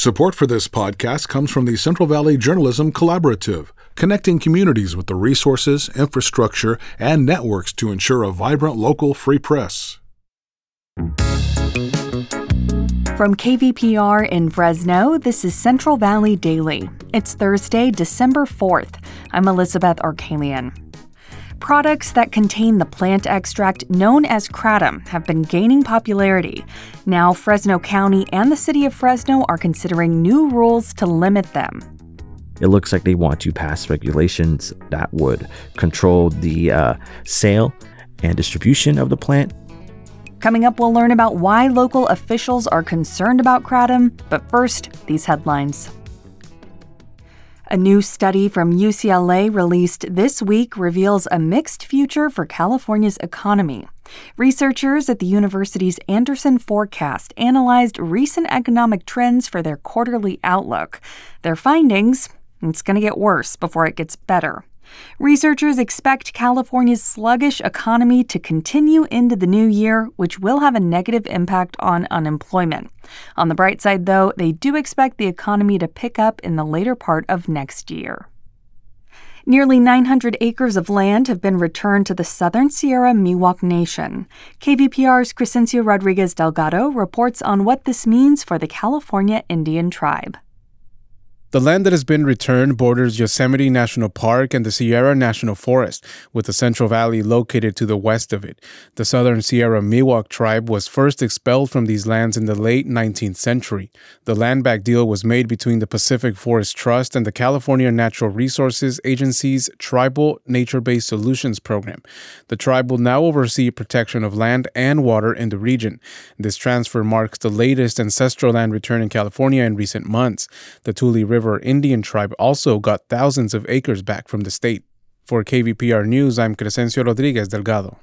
Support for this podcast comes from the Central Valley Journalism Collaborative, connecting communities with the resources, infrastructure, and networks to ensure a vibrant local free press. From KVPR in Fresno, this is Central Valley Daily. It's Thursday, December 4th. I'm Elizabeth Arkalian. Products that contain the plant extract known as kratom have been gaining popularity. Now, Fresno County and the city of Fresno are considering new rules to limit them. It looks like they want to pass regulations that would control the sale and distribution of the plant. Coming up, we'll learn about why local officials are concerned about kratom. But first, these headlines. A new study from UCLA released this week reveals a mixed future for California's economy. Researchers at the university's Anderson Forecast analyzed recent economic trends for their quarterly outlook. Their findings: it's going to get worse before it gets better. Researchers expect California's sluggish economy to continue into the new year, which will have a negative impact on unemployment. On the bright side, though, they do expect the economy to pick up in the later part of next year. Nearly 900 acres of land have been returned to the Southern Sierra Miwok Nation. KVPR's Crescencio Rodriguez Delgado reports on what this means for the California Indian tribe. The land that has been returned borders Yosemite National Park and the Sierra National Forest, with the Central Valley located to the west of it. The Southern Sierra Miwok tribe was first expelled from these lands in the late 19th century. The land back deal was made between the Pacific Forest Trust and the California Natural Resources Agency's Tribal Nature-Based Solutions Program. The tribe will now oversee protection of land and water in the region. This transfer marks the latest ancestral land return in California in recent months. The Tule River Indian tribe also got thousands of acres back from the state. For KVPR News, I'm Crescencio Rodriguez Delgado.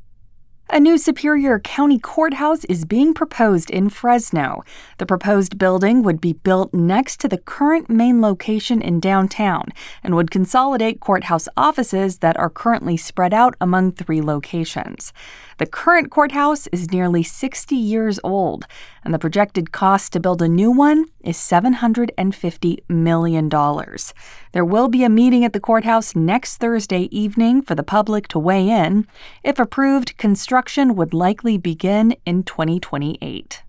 A new Superior County courthouse is being proposed in Fresno. The proposed building would be built next to the current main location in downtown and would consolidate courthouse offices that are currently spread out among 3 locations. The current courthouse is nearly 60 years old, and the projected cost to build a new one is $750 million. There will be a meeting at the courthouse next Thursday evening for the public to weigh in. If approved, construction would likely begin in 2028.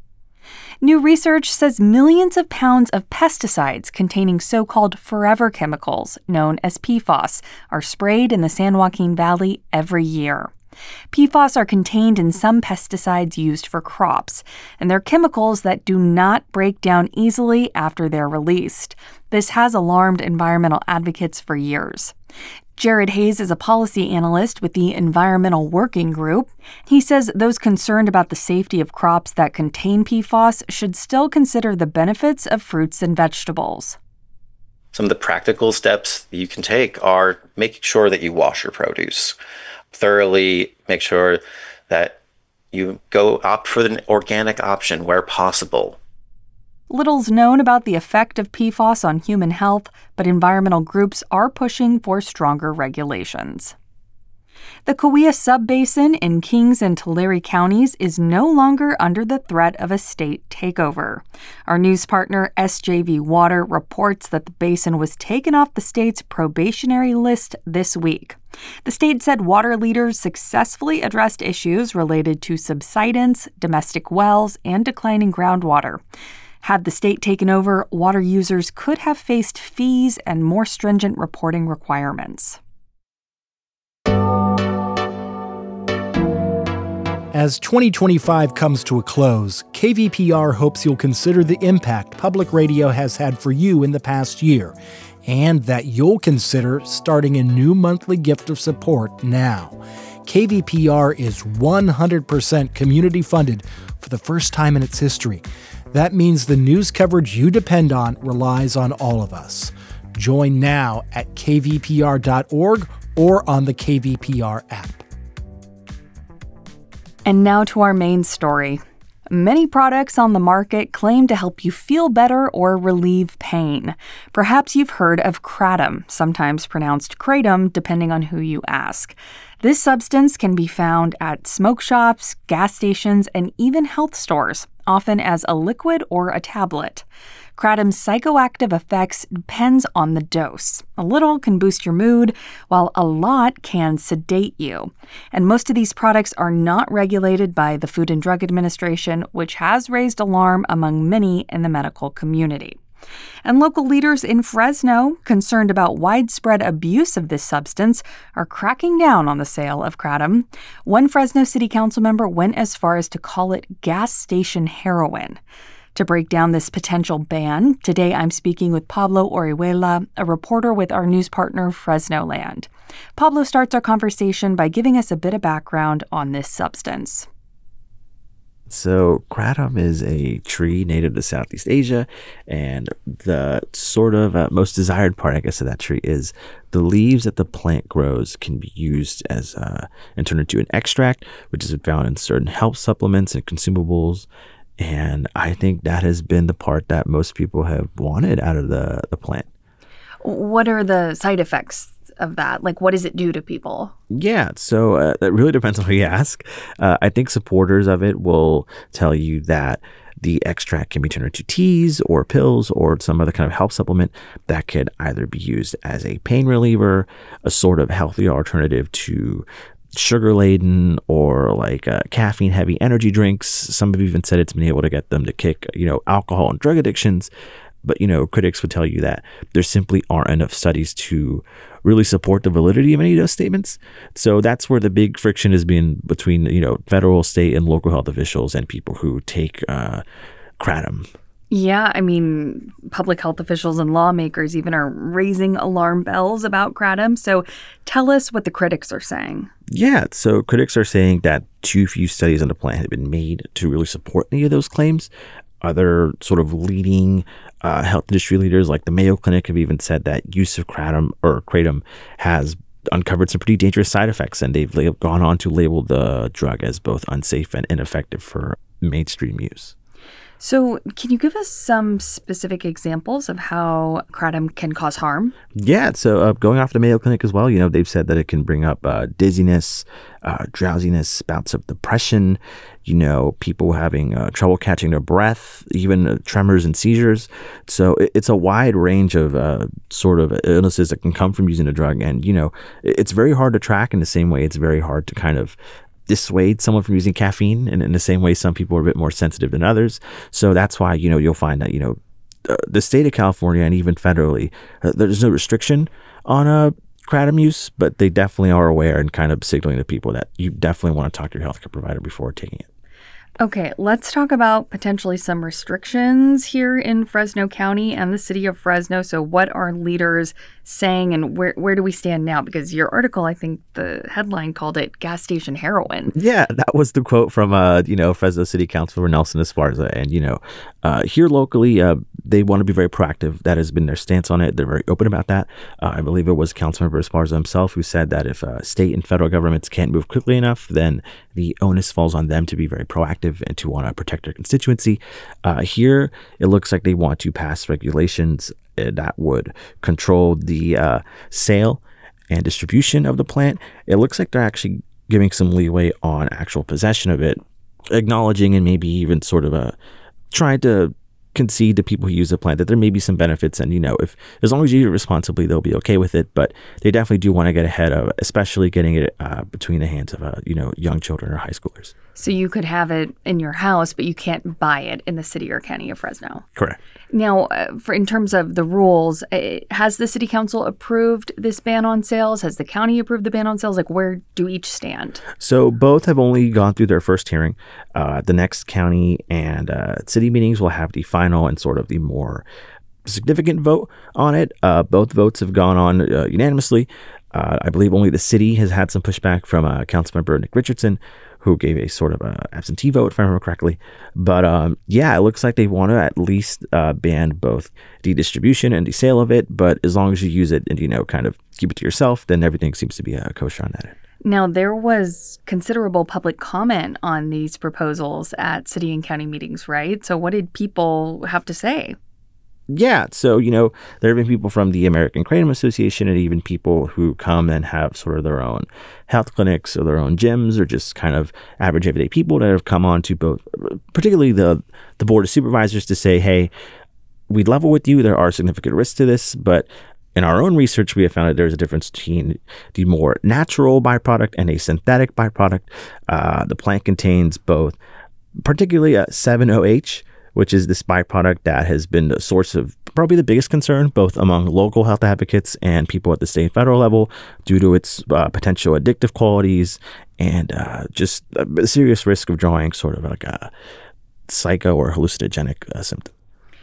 New research says millions of pounds of pesticides containing so-called forever chemicals, known as PFAS, are sprayed in the San Joaquin Valley every year. PFAS are contained in some pesticides used for crops, and they're chemicals that do not break down easily after they're released. This has alarmed environmental advocates for years. Jared Hayes is a policy analyst with the Environmental Working Group. He says those concerned about the safety of crops that contain PFAS should still consider the benefits of fruits and vegetables. Some of the practical steps that you can take are making sure that you wash your produce thoroughly, make sure that you opt for an organic option where possible. Little's known about the effect of PFAS on human health, but environmental groups are pushing for stronger regulations. The Cahuilla Subbasin in Kings and Tulare counties is no longer under the threat of a state takeover. Our news partner SJV Water reports that the basin was taken off the state's probationary list this week. The state said water leaders successfully addressed issues related to subsidence, domestic wells, and declining groundwater. Had the state taken over, water users could have faced fees and more stringent reporting requirements. As 2025 comes to a close, KVPR hopes you'll consider the impact public radio has had for you in the past year, and that you'll consider starting a new monthly gift of support now. KVPR is 100% community funded for the first time in its history. That means the news coverage you depend on relies on all of us. Join now at kvpr.org or on the KVPR app. And now to our main story. Many products on the market claim to help you feel better or relieve pain. Perhaps you've heard of kratom, sometimes pronounced kratom, depending on who you ask. This substance can be found at smoke shops, gas stations, and even health stores, often as a liquid or a tablet. Kratom's psychoactive effects depends on the dose. A little can boost your mood, while a lot can sedate you. And most of these products are not regulated by the Food and Drug Administration, which has raised alarm among many in the medical community. And local leaders in Fresno, concerned about widespread abuse of this substance, are cracking down on the sale of kratom. One Fresno City Council member went as far as to call it gas station heroin. To break down this potential ban, today I'm speaking with Pablo Orihuela, a reporter with our news partner Fresno Land. Pablo starts our conversation by giving us a bit of background on this substance. So kratom is a tree native to Southeast Asia, and the sort of most desired part, I guess, of that tree is the leaves that the plant grows can be used as and turned into an extract, which is found in certain health supplements and consumables. And I think that has been the part that most people have wanted out of the plant. What are the side effects of that? Like, what does it do to people? Yeah, so that really depends on who you ask. I think supporters of it will tell you that the extract can be turned into teas or pills or some other kind of health supplement that could either be used as a pain reliever, a sort of healthy alternative to sugar-laden or like caffeine-heavy energy drinks. Some have even said it's been able to get them to kick, alcohol and drug addictions. But, critics would tell you that there simply aren't enough studies to really support the validity of any of those statements. So that's where the big friction has been between, federal, state, and local health officials and people who take kratom. Yeah, I mean, public health officials and lawmakers even are raising alarm bells about kratom. So tell us what the critics are saying. Yeah, so critics are saying that too few studies on the plant have been made to really support any of those claims. Other sort of leading health industry leaders like the Mayo Clinic have even said that use of kratom has uncovered some pretty dangerous side effects, and they've gone on to label the drug as both unsafe and ineffective for mainstream use. So can you give us some specific examples of how kratom can cause harm? Yeah, so going off the Mayo Clinic as well, they've said that it can bring up dizziness, drowsiness, bouts of depression, people having trouble catching their breath, even tremors and seizures. So it's a wide range of sort of illnesses that can come from using a drug. And, it's very hard to track in the same way it's very hard to kind of dissuade someone from using caffeine, and in the same way some people are a bit more sensitive than others. So that's why you'll find that the state of California and even federally there's no restriction on kratom use, but they definitely are aware and kind of signaling to people that you definitely want to talk to your healthcare provider before taking it. Okay, let's talk about potentially some restrictions here in Fresno County and the city of Fresno. So what are leaders saying, and where do we stand now? Because your article, I think the headline called it gas station heroin. Yeah, that was the quote from Fresno City Councilor Nelson Esparza. And here locally, they want to be very proactive. That has been their stance on it. They're very open about that. I believe it was Councilmember Esparza himself who said that if state and federal governments can't move quickly enough, then the onus falls on them to be very proactive and to want to protect their constituency. Here, it looks like they want to pass regulations that would control the sale and distribution of the plant. It looks like they're actually giving some leeway on actual possession of it, acknowledging and maybe even sort of trying to concede to people who use the plant that there may be some benefits, and if as long as you use it responsibly, they'll be okay with it. But they definitely do want to get ahead of, especially getting it between the hands of young children or high schoolers. So you could have it in your house, but you can't buy it in the city or county of Fresno. Correct. Now, in terms of the rules, has the city council approved this ban on sales? Has the county approved the ban on sales? Like, where do each stand? So both have only gone through their first hearing. The next county and city meetings will have the final and sort of the more significant vote on it. Both votes have gone on unanimously. I believe only the city has had some pushback from Councilmember Nick Richardson, who gave a sort of absentee vote, if I remember correctly. But it looks like they want to at least ban both the distribution and the sale of it. But as long as you use it and, kind of keep it to yourself, then everything seems to be kosher on that end. Now, there was considerable public comment on these proposals at city and county meetings, right? So what did people have to say? Yeah, so, there have been people from the American Kratom Association and even people who come and have sort of their own health clinics or their own gyms or just kind of average everyday people that have come on to both, particularly the board of supervisors, to say, hey, we level with you. There are significant risks to this, but in our own research, we have found that there's a difference between the more natural byproduct and a synthetic byproduct. The plant contains both, particularly 7-OH, which is this byproduct that has been the source of probably the biggest concern, both among local health advocates and people at the state and federal level, due to its potential addictive qualities and just a serious risk of drawing sort of like a psycho or hallucinogenic symptom.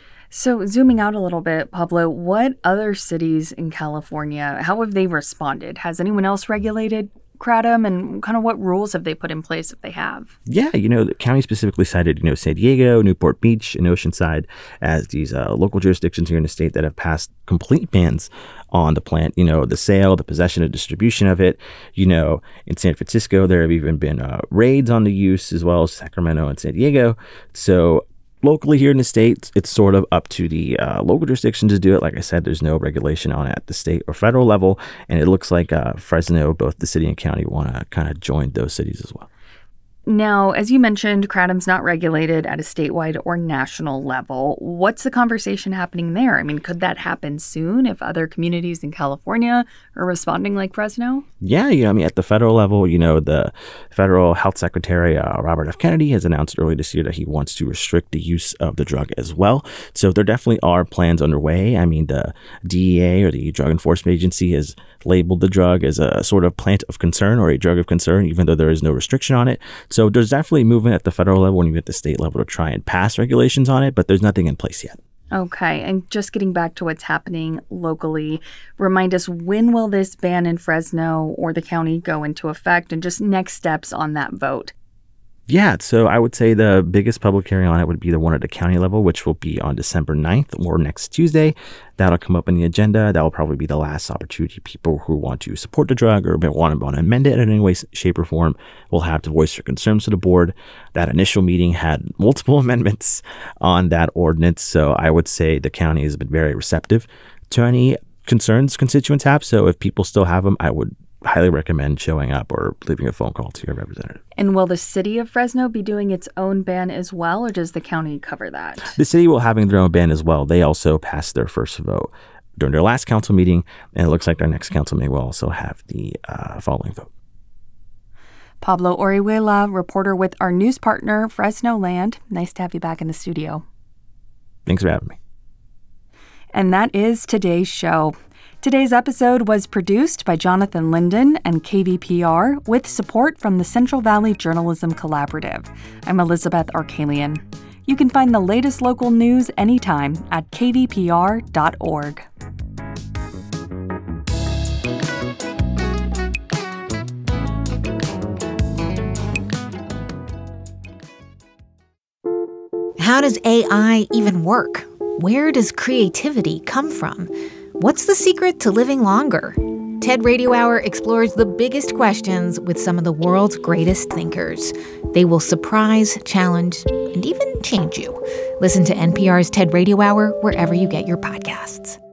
So zooming out a little bit, Pablo, what other cities in California, how have they responded? Has anyone else regulated kratom, and kind of what rules have they put in place if they have? Yeah, the county specifically cited, San Diego, Newport Beach, and Oceanside as these local jurisdictions here in the state that have passed complete bans on the plant, the sale, the possession, and distribution of it. In San Francisco, there have even been raids on the use, as well as Sacramento and San Diego. So locally here in the state, it's sort of up to the local jurisdictions to do it. Like I said, there's no regulation on it at the state or federal level. And it looks like Fresno, both the city and county, want to kind of join those cities as well. Now, as you mentioned, kratom's not regulated at a statewide or national level. What's the conversation happening there? I mean, could that happen soon if other communities in California are responding like Fresno? Yeah, at the federal level, the federal health secretary, Robert F. Kennedy, has announced earlier this year that he wants to restrict the use of the drug as well. So there definitely are plans underway. I mean, the DEA, or the Drug Enforcement Agency, has labeled the drug as a sort of plant of concern or a drug of concern, even though there is no restriction on it. So there's definitely movement at the federal level and even at the state level to try and pass regulations on it, but there's nothing in place yet. Okay, and just getting back to what's happening locally, remind us, when will this ban in Fresno or the county go into effect, and just next steps on that vote? Yeah, so I would say the biggest public hearing on it would be the one at the county level, which will be on December 9th or next Tuesday. That'll come up in the agenda. That will probably be the last opportunity people who want to support the drug or want to amend it in any way, shape, or form will have to voice their concerns to the board. That initial meeting had multiple amendments on that ordinance, so I would say the county has been very receptive to any concerns constituents have. So if people still have them, I would highly recommend showing up or leaving a phone call to your representative. And will the city of Fresno be doing its own ban as well, or does the county cover that? The city will having their own ban as well. They also passed their first vote during their last council meeting, and it looks like their next council meeting will also have the following vote. Pablo Orihuela, reporter with our news partner, Fresno Land. Nice to have you back in the studio. Thanks for having me. And that is today's show. Today's episode was produced by Jonathan Linden and KVPR with support from the Central Valley Journalism Collaborative. I'm Elizabeth Arkalian. You can find the latest local news anytime at kvpr.org. How does AI even work? Where does creativity come from? What's the secret to living longer? TED Radio Hour explores the biggest questions with some of the world's greatest thinkers. They will surprise, challenge, and even change you. Listen to NPR's TED Radio Hour wherever you get your podcasts.